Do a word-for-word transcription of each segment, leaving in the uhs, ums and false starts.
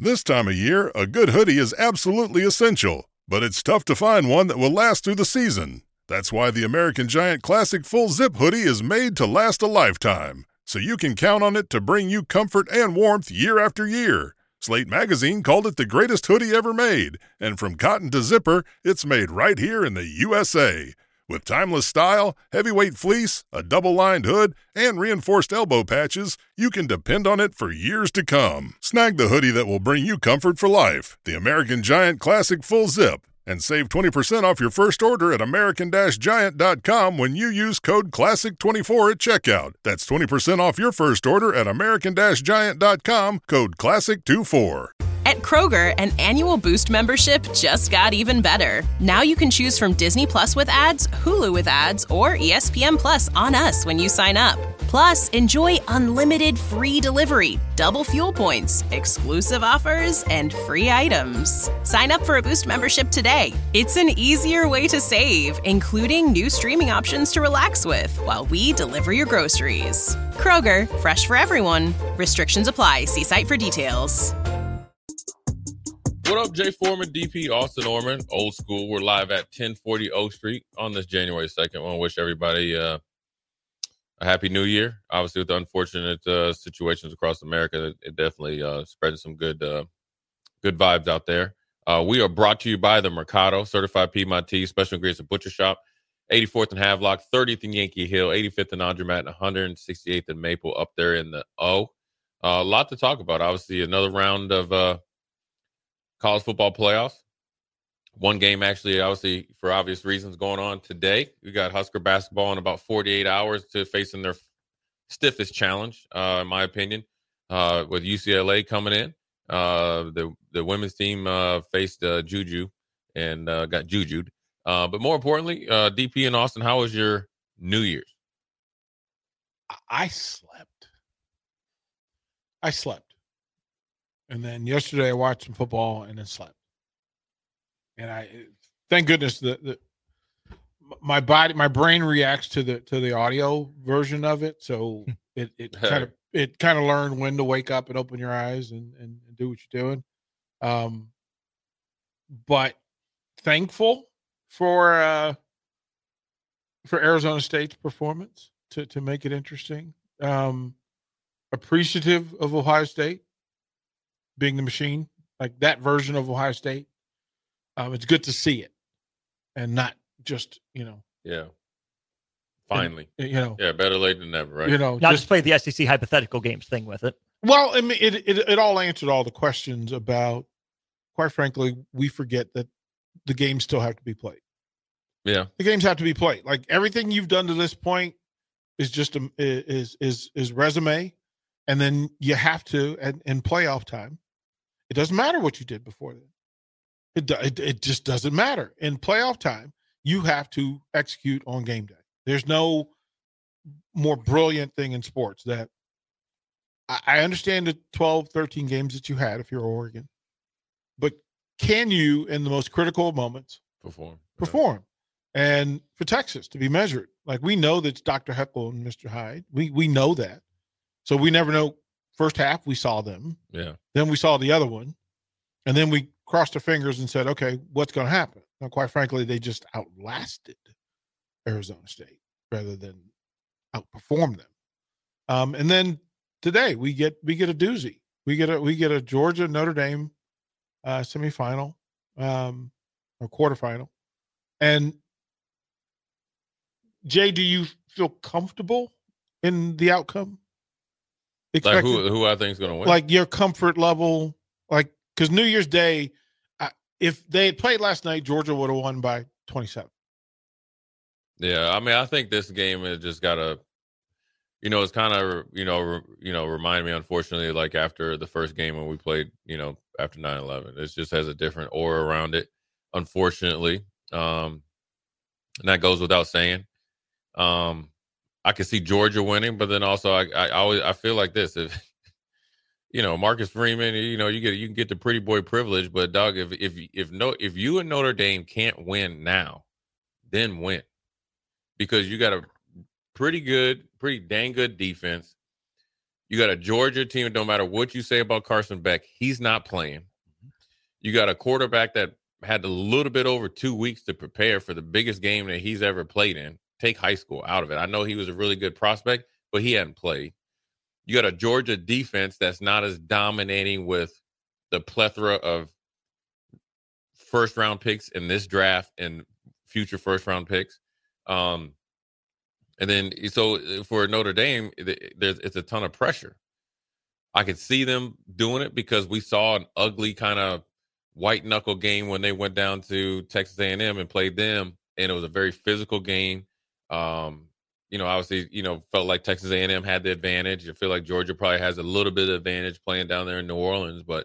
This time of year, a good hoodie is absolutely essential, but it's tough to find one that will last through the season. That's why the American Giant Classic Full Zip Hoodie is made to last a lifetime, so you can count on it to bring you comfort and warmth year after year. Slate Magazine called it the greatest hoodie ever made, and from cotton to zipper, it's made right here in the U S A. With timeless style, heavyweight fleece, a double-lined hood, and reinforced elbow patches, you can depend on it for years to come. Snag the hoodie that will bring you comfort for life, the American Giant Classic Full Zip, and save twenty percent off your first order at American Giant dot com when you use code classic twenty-four at checkout. That's twenty percent off your first order at American Giant dot com, code classic twenty-four. At Kroger, an annual Boost membership just got even better. Now you can choose from Disney Plus with ads, Hulu with ads, or E S P N Plus on us when you sign up. Plus, enjoy unlimited free delivery, double fuel points, exclusive offers, and free items. Sign up for a Boost membership today. It's an easier way to save, including new streaming options to relax with while we deliver your groceries. Kroger, fresh for everyone. Restrictions apply. See site for details. What up, Jay Foreman, D P, Austin Orman, old school. We're live at ten forty Oak Street on this January second. I want to wish everybody uh, a happy new year. Obviously, with the unfortunate uh, situations across America, it, it definitely uh, spreading some good uh, good vibes out there. Uh, we are brought to you by the Mercado, certified Piedmontese, special ingredients and butcher shop, eighty-fourth and Havelock, thirtieth and Yankee Hill, eighty-fifth and Andromat, and one hundred sixty-eighth and Maple up there in the O. Uh, a lot to talk about. Obviously, another round of uh, college football playoffs. One game, actually, obviously, for obvious reasons, going on today. We got Husker basketball in about forty-eight hours to facing their stiffest challenge, uh, in my opinion, uh, with U C L A coming in. Uh, the the women's team uh, faced uh, Juju and uh, got jujued. Uh, but more importantly, uh, D P and Austin, how was your New Year's? I slept. I slept. And then yesterday I watched some football and then slept. And I, thank goodness that the, my body, my brain reacts to the to the audio version of it, so it it kind of it kind of learned when to wake up and open your eyes and, and, and do what you're doing. Um, but thankful for uh, for Arizona State's performance to to make it interesting. Um, appreciative of Ohio State being the machine, like that version of Ohio State. Um, it's good to see it and not just, you know. Yeah. Finally. And, you know. Yeah, better late than never, right? You know, not just, just play the S E C hypothetical games thing with it. Well, I mean, it, it, it all answered all the questions about, quite frankly, we forget that the games still have to be played. Yeah. The games have to be played. Like everything you've done to this point is just a, is, is, is resume. And then you have to, and in playoff time, it doesn't matter what you did before then. It, it it just doesn't matter. In playoff time, you have to execute on game day. There's no more brilliant thing in sports that I, I understand the twelve, thirteen games that you had if you're Oregon, but can you, in the most critical of moments, perform? Perform. Yeah. And for Texas to be measured, like we know that it's Doctor Heckle and Mister Hyde. We we know that. So we never know. First half, we saw them. Yeah. Then we saw the other one. And then we crossed our fingers and said, okay, what's going to happen? Now, quite frankly, they just outlasted Arizona State rather than outperform them. Um, and then today we get we get a doozy. We get a we get a Georgia Notre Dame uh, semifinal um, or quarterfinal. And Jay, do you feel comfortable in the outcome? Like who who I think is going to win? Like your comfort level, like because New Year's Day, uh, if they had played last night, Georgia would have won by twenty-seven. Yeah, I mean, I think this game has just got to, you know, it's kind of, you know, re, you know, remind me, unfortunately, like after the first game when we played, you know, after nine eleven, it just has a different aura around it, unfortunately. Um, and that goes without saying. Um, I can see Georgia winning, but then also I, I always I feel like this: if you know Marcus Freeman, you know you get you can get the pretty boy privilege, but dog, if if if no if you and Notre Dame can't win now, then win, because you got a pretty good, pretty dang good defense. You got a Georgia team, no matter what you say about Carson Beck, he's not playing. You got a quarterback that had a little bit over two weeks to prepare for the biggest game that he's ever played in. Take high school out of it. I know he was a really good prospect, but he hadn't played. You got a Georgia defense that's not as dominating with the plethora of first-round picks in this draft and future first-round picks. Um, and then, so for Notre Dame, there's it's a ton of pressure. I could see them doing it because we saw an ugly kind of white-knuckle game when they went down to Texas A and M and played them, and it was a very physical game. Um, you know, obviously, you know, felt like Texas A and M had the advantage. I feel like Georgia probably has a little bit of advantage playing down there in New Orleans. But,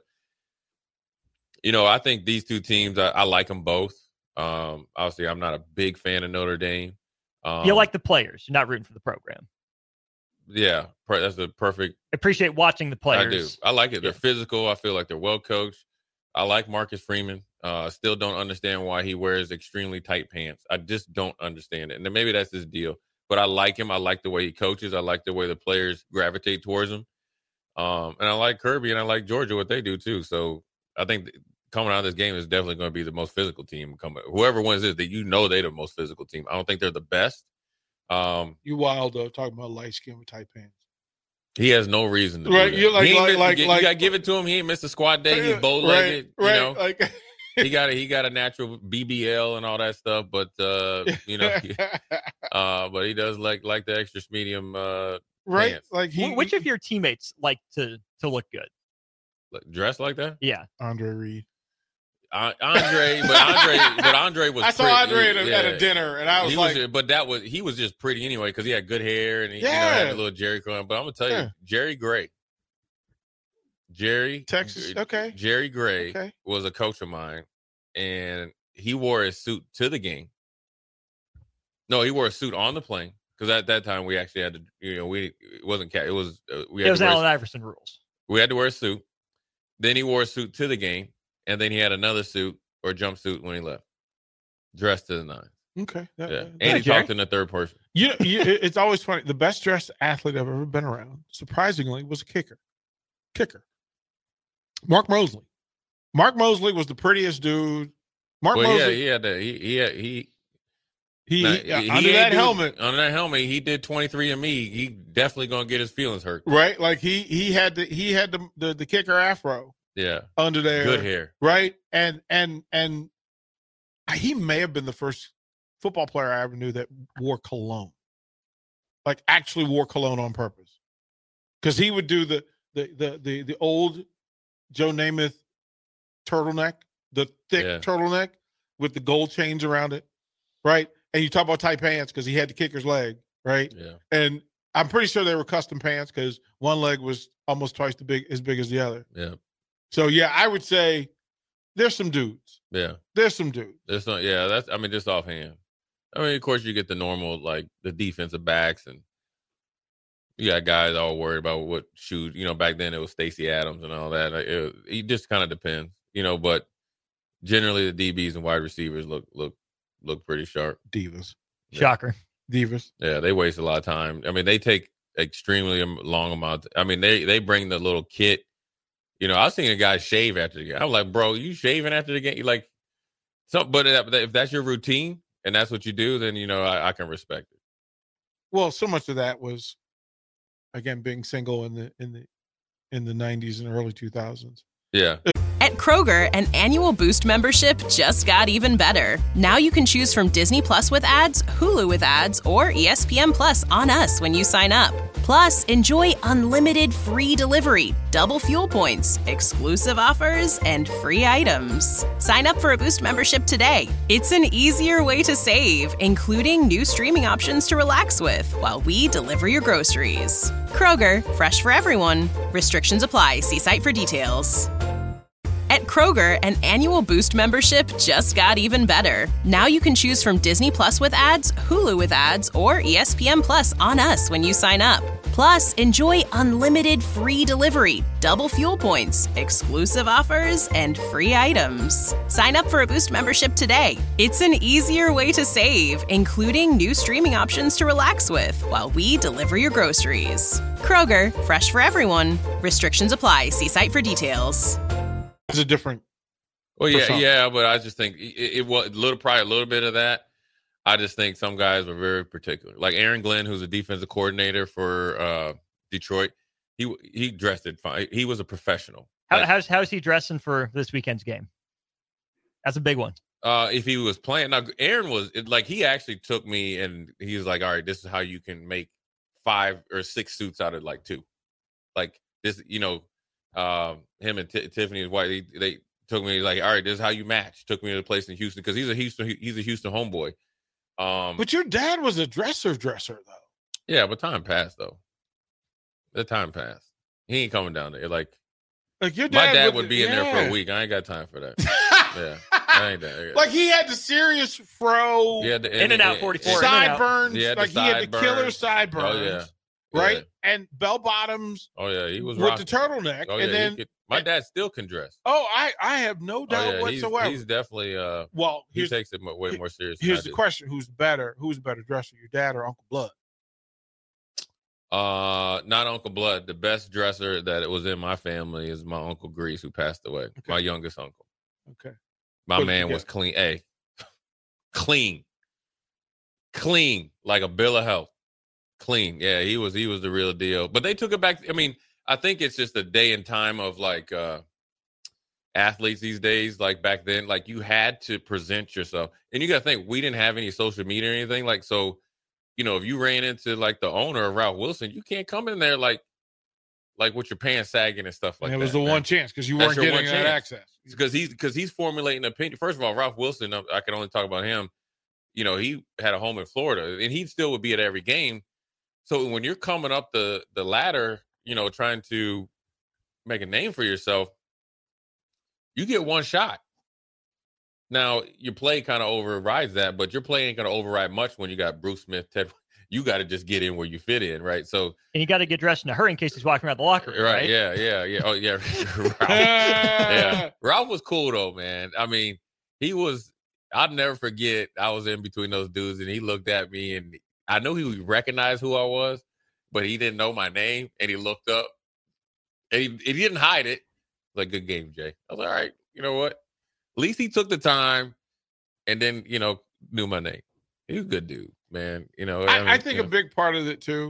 you know, I think these two teams, I, I like them both. Um, obviously, I'm not a big fan of Notre Dame. Um, you like the players. You're not rooting for the program. Yeah, that's the perfect. I appreciate watching the players. I do. I like it. They're yeah. physical. I feel like they're well coached. I like Marcus Freeman. I uh, still don't understand why he wears extremely tight pants. I just don't understand it. And then maybe that's his deal. But I like him. I like the way he coaches. I like the way the players gravitate towards him. Um, and I like Kirby and I like Georgia, what they do too. So I think coming out of this game is definitely going to be the most physical team. Coming, whoever wins this, that you know they're the most physical team. I don't think they're the best. Um, you wild though, talking about light skin with tight pants. He has no reason to right, do that. You're like, he like, missed, like, you, like, you got to give it to him. He ain't missed a squat day. He's bow legged. Right, right, you know, like he got a, he got a natural B B L and all that stuff. But uh, you know, uh, but he does like like the extra medium. Uh, right, pants. like he, which of your teammates like to to look good? Like, dress like that? Yeah, Andre Reed. Uh, Andre, but Andre, but Andre was. I saw pretty, Andre at a, yeah. at a dinner, and I was he like, was, but that was he was just pretty anyway because he had good hair and he yeah. you know, had a little Jerry curl. But I'm gonna tell you, yeah. Jerry Gray, Jerry Texas, okay, Jerry Gray okay. was a coach of mine, and he wore a suit to the game. No, he wore a suit on the plane because at that time we actually had to, you know, we it wasn't cat, it was uh, we had it was to wear, Allen Iverson rules. We had to wear a suit. Then he wore a suit to the game, and then he had another suit or jumpsuit when he left, dressed to the nines. Okay, yeah, that, and he Jerry. talked in the third person. You know, you, it's always funny. The best dressed athlete I've ever been around, surprisingly, was a kicker. Kicker. Mark Mosley. Mark Mosley was the prettiest dude. Mark well, Mosley. yeah, he had that. He he had, he. He, Now, he, he under ain't that do- helmet, under that helmet, he did twenty-three and me. He definitely gonna get his feelings hurt. right? Like he he had the he had the the, the kicker afro Yeah, under there, good hair. right? And and and he may have been the first football player I ever knew that wore cologne, like actually wore cologne on purpose, because he would do the the the the, the old Joe Namath turtleneck, the thick Yeah. turtleneck with the gold chains around it, right? And you talk about tight pants because he had the kicker's leg, right? Yeah, And I'm pretty sure they were custom pants because one leg was almost twice the big as big as the other. yeah, So yeah, I would say there's some dudes. yeah. There's some dudes. There's no, yeah. That's I mean, just offhand. I mean, of course, you get the normal like the defensive backs, and you got guys all worried about what shoes. You know, back then it was Stacey Adams and all that. Like, it, it just kind of depends, you know. But generally, the D Bs and wide receivers look look look pretty sharp. Divas. Yeah. Shocker. Divas. Yeah, they waste a lot of time. I mean, they take extremely long amount. I mean, they they bring the little kit. You know, I've seen a guy shave after the game. I'm like, bro, you shaving after the game? You like, so, but if that's your routine and that's what you do, then you know I, I can respect it. Well, so much of that was, again, being single in the in the in the nineties and early two thousands. Yeah. At Kroger, an annual Boost membership just got even better. Now you can choose from Disney Plus with ads, Hulu with ads, or E S P N Plus on us when you sign up. Plus, enjoy unlimited free delivery, double fuel points, exclusive offers, and free items. Sign up for a Boost membership today. It's an easier way to save, including new streaming options to relax with while we deliver your groceries. Kroger, fresh for everyone. Restrictions apply. See site for details. At Kroger, an annual Boost membership just got even better. Now you can choose from Disney Plus with ads, Hulu with ads, or E S P N Plus on us when you sign up. Plus, enjoy unlimited free delivery, double fuel points, exclusive offers, and free items. Sign up for a Boost membership today. It's an easier way to save, including new streaming options to relax with while we deliver your groceries. Kroger, fresh for everyone. Restrictions apply. See site for details. It's a different. Well, yeah, persona. yeah, but I just think it, it was a little, probably a little bit of that. I just think some guys were very particular, like Aaron Glenn, who's a defensive coordinator for uh, Detroit. He he dressed it fine. He was a professional. How, Like, how's how's he dressing for this weekend's game? That's a big one. uh, if he was playing now, Aaron was it, like he actually took me and he was like, "All right, this is how you can make five or six suits out of like two." Like this, you know, um, him and T- Tiffany's wife. They, they took me like, "All right, this is how you match." Took me to the place in Houston because he's a Houston he's a Houston homeboy. Um, But your dad was a dresser dresser, though. yeah, but time passed though. The time passed. He ain't coming down there. Like Like your dad my dad would be in there for yeah. a week. I ain't got time for that. Yeah, I ain't that. Like he had the serious fro, Yeah, the, In and out forty-four. In and out. sideburns. Yeah, the like he had the killer sideburns. sideburns, Oh yeah, right? Yeah. And bell bottoms Oh yeah, he was with rocking. the turtleneck. Oh and yeah, then, he could, my dad still can dress. oh, I, I have no Oh doubt yeah, he's, whatsoever. he's definitely uh well, he here's, takes it mo- way more serious. than here's I the do. question: Who's better? Who's the better dresser, your dad or Uncle Blood? Uh, not Uncle Blood. The best dresser that it was in my family is my Uncle Grease, who passed away. My youngest uncle. Okay, My Put it man was together. clean. Hey, clean, clean like a bill of health. Clean. Yeah, he was. He was the real deal. But they took it back. I mean, I think it's just a day and time of like uh athletes these days. Like back then, like you had to present yourself, and you got to think we didn't have any social media or anything. Like so, you know, if you ran into like the owner of Ralph Wilson, you can't come in there like like with your pants sagging and stuff like and it that. was the man. one chance because you That's weren't your getting one that chance. access. because he's because he's formulating an opinion. First of all, Ralph Wilson, I, I can only talk about him. You know, he had a home in Florida, and he still would be at every game. So when you're coming up the the ladder, you know, trying to make a name for yourself, you get one shot. Now your play kind of overrides that, but your play ain't gonna override much when you got Bruce Smith, Ted. You got to just get in where you fit in, right? So And you got to get dressed in a hurry in case he's walking around the locker room, right, right? yeah, yeah, yeah. Oh yeah, Ralph. yeah. Ralph was cool though, man. I mean, he was. I'll never forget. I was in between those dudes, and he looked at me, and I knew he recognized who I was, but he didn't know my name, and he looked up, and he, he didn't hide it. Like, good game, Jay. I was like, all right. You know what? At least he took the time, and then you know knew my name. He was a good dude, man. You know, I, mean, I think you a know. big part of it too.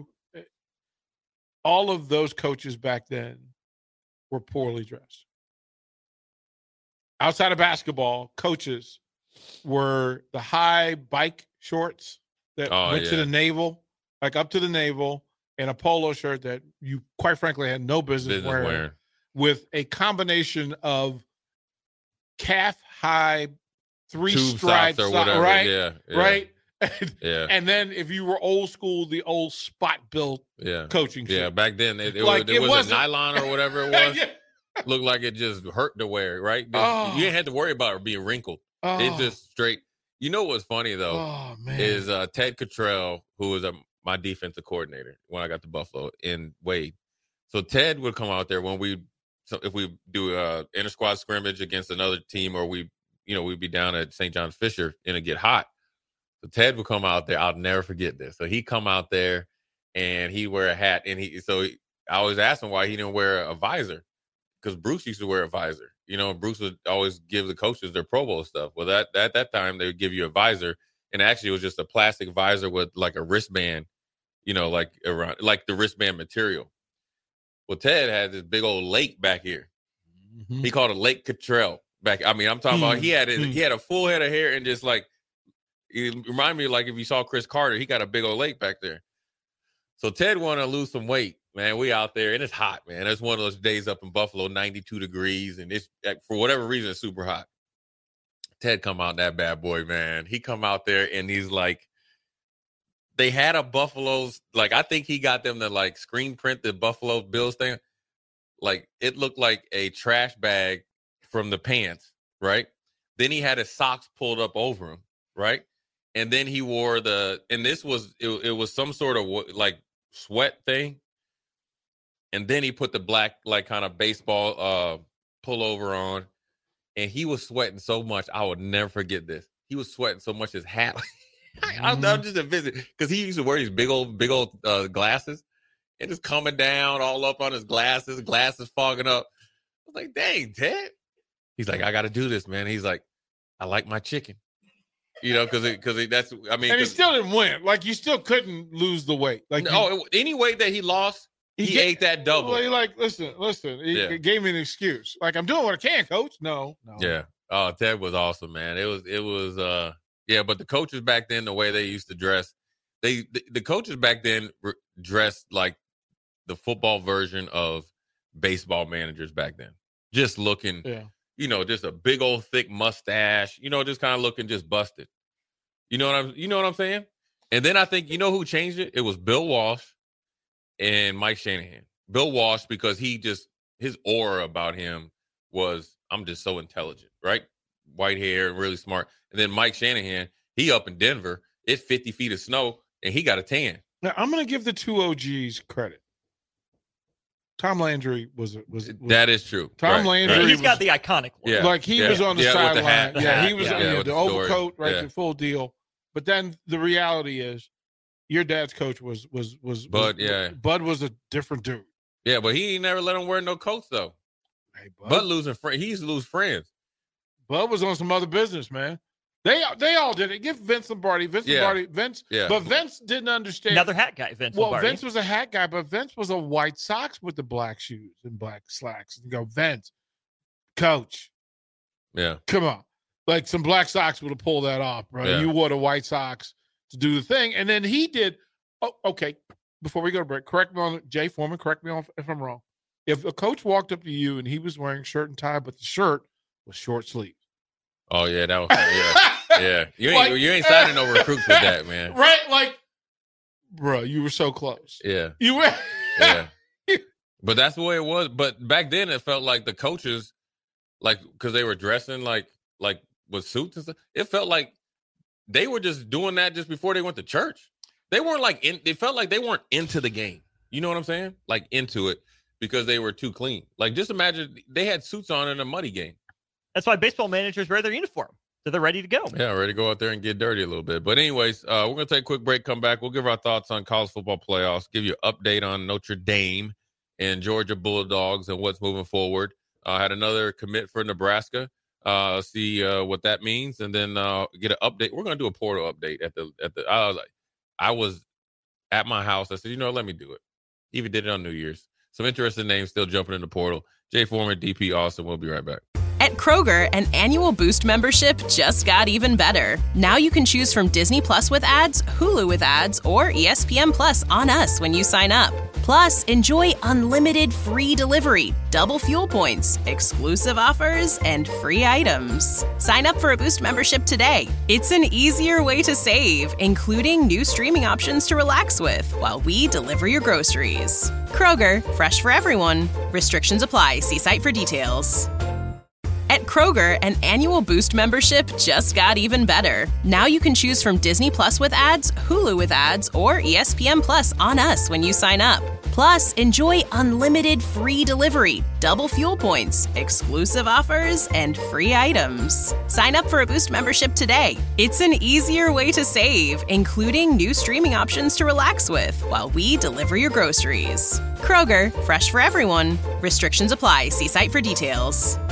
All of those coaches back then were poorly dressed. Outside of basketball, coaches were the high bike shorts that Oh, went to yeah. the navel, like up to the navel, and a polo shirt that you quite frankly had no business, business wearing, wearing. with a combination of calf high three Tube stripes, socks or so- whatever. right? Yeah, yeah, Right? Yeah, And then if you were old school, the old spot built yeah. coaching Yeah, shirt. back then it, it, Like, was, it it was a wasn't- nylon or whatever it was. Yeah. Looked like it just hurt to wear, right? Oh. You didn't have to worry about it being wrinkled. Oh, It just straight. You know what's funny though oh man. is uh, Ted Cottrell, who was uh, my defensive coordinator when I got to Buffalo in Wade. So Ted would come out there when we, so if we do a inter squad scrimmage against another team, or we, you know, we'd be down at Saint John's Fisher and it get hot. So Ted would come out there. I'll never forget this. So he come out there and he wear a hat, and he so he, I always asked him why he didn't wear a visor, because Bruce used to wear a visor. You know, Bruce would always give the coaches their Pro Bowl stuff. Well, that at that time they would give you a visor, and actually it was just a plastic visor with like a wristband, you know, like around like the wristband material. Well, Ted had this big old lake back here. Mhm. He called it Lake Cottrell back. I mean, I'm talking about he had his, Hmm. he had a full head of hair, and just like it reminded me of like if you saw Chris Carter, he got a big old lake back there. So Ted wanted to lose some weight. Man, we out there, and it's hot, man. It's one of those days up in Buffalo, ninety-two degrees, and it's like, for whatever reason, it's super hot. Ted come out that bad boy, man. He come out there, and he's like, they had a Buffalo's, like, I think he got them to, like, screen print the Buffalo Bills thing. Like, it looked like a trash bag from the pants, right? Then he had his socks pulled up over him, right? And then he wore the, and this was, it, it was some sort of, like, sweat thing. and then he put the black, like, kind of baseball uh, pullover on, and he was sweating so much. I would never forget this. He was sweating so much his hat. mm-hmm. I'm, I'm just a visit because he used to wear these big old, big old uh, glasses, and just coming down all up on his glasses, glasses fogging up. I was like, dang, Ted. He's like, I got to do this, man. He's like, I like my chicken. You know, because because that's, I mean. And he still didn't win. Like, you still couldn't lose the weight. Like, no, you, any weight that he lost, he, he ate that double. Well, like, listen, listen. He yeah. gave me an excuse. Like, I'm doing what I can, coach. No, no. Yeah. Oh, Ted was awesome, man. It was, it was, uh, yeah, but the coaches back then, the way they used to dress, they, the, the coaches back then re- dressed like the football version of baseball managers back then. Just looking. Yeah. You know, just a big old thick mustache, you know, just kind of looking just busted. You know what I'm you know what I'm saying? And then I think, you know who changed it? It was Bill Walsh and Mike Shanahan. Bill Walsh, because he just, his aura about him was, I'm just so intelligent, right? White hair, really smart. And then Mike Shanahan, he up in Denver, it's fifty feet of snow, and he got a tan. Now, I'm going to give the two O Gs credit. Tom Landry was, was, was that is true. Tom right, Landry, right. he's was, got the iconic one. Yeah, like he yeah, was on the yeah, sideline. The yeah, he was yeah, you know, yeah, the, the overcoat, right, yeah. the full deal. But then the reality is, your dad's coach was was was Bud. Was, yeah, Bud was a different dude. Yeah, but he never let him wear no coats though. Hey, Bud. Bud losing friends. He used to lose friends. Bud was on some other business, man. They they all did it. Give Vince Lombardi, Vince yeah. Lombardi, Vince. Yeah. But Vince didn't understand. Another hat guy, Vince Well, Lombardi. Vince was a hat guy, but Vince was a White Sox with the black shoes and black slacks. And you go, Vince, coach, yeah, come on. Like some black socks would have pulled that off, bro. Yeah. You wore the White Sox to do the thing. And then he did, oh, okay, before we go to break, correct me on, Jay Foreman, correct me on if I'm wrong. If a coach walked up to you and he was wearing shirt and tie, but the shirt was short sleeve. Oh, yeah, that was, yeah, yeah. You ain't, like, you ain't signing no recruits with that, man. Right? Like, bro, you were so close. Yeah. You were. Yeah. But that's the way it was. But back then, it felt like the coaches, like, because they were dressing like, like with suits and stuff, it felt like they were just doing that just before they went to church. They weren't like, in, they felt like they weren't into the game. You know what I'm saying? Like into it because they were too clean. Like, just imagine they had suits on in a muddy game. That's why baseball managers wear their uniform, so they're ready to go. Yeah, ready to go out there and get dirty a little bit. But anyways, uh, we're going to take a quick break, come back. We'll give our thoughts on college football playoffs, give you an update on Notre Dame and Georgia Bulldogs and what's moving forward. I uh, had another commit for Nebraska. Uh, see uh, what that means, and then uh, get an update. We're going to do a portal update at the at the. I was like, I was at my house. I said, you know, let me do it. Even did it on New Year's. Some interesting names still jumping in the portal. Jay Foreman, D P Austin. We'll be right back. At Kroger, an annual Boost membership just got even better. Now you can choose from Disney Plus with ads, Hulu with ads, or E S P N Plus on us when you sign up. Plus, enjoy unlimited free delivery, double fuel points, exclusive offers, and free items. Sign up for a Boost membership today. It's an easier way to save, including new streaming options to relax with while we deliver your groceries. Kroger, fresh for everyone. Restrictions apply. See site for details. At Kroger, an annual Boost membership just got even better. Now you can choose from Disney Plus with ads, Hulu with ads, or E S P N Plus on us when you sign up. Plus, enjoy unlimited free delivery, double fuel points, exclusive offers, and free items. Sign up for a Boost membership today. It's an easier way to save, including new streaming options to relax with while we deliver your groceries. Kroger, fresh for everyone. Restrictions apply. See site for details.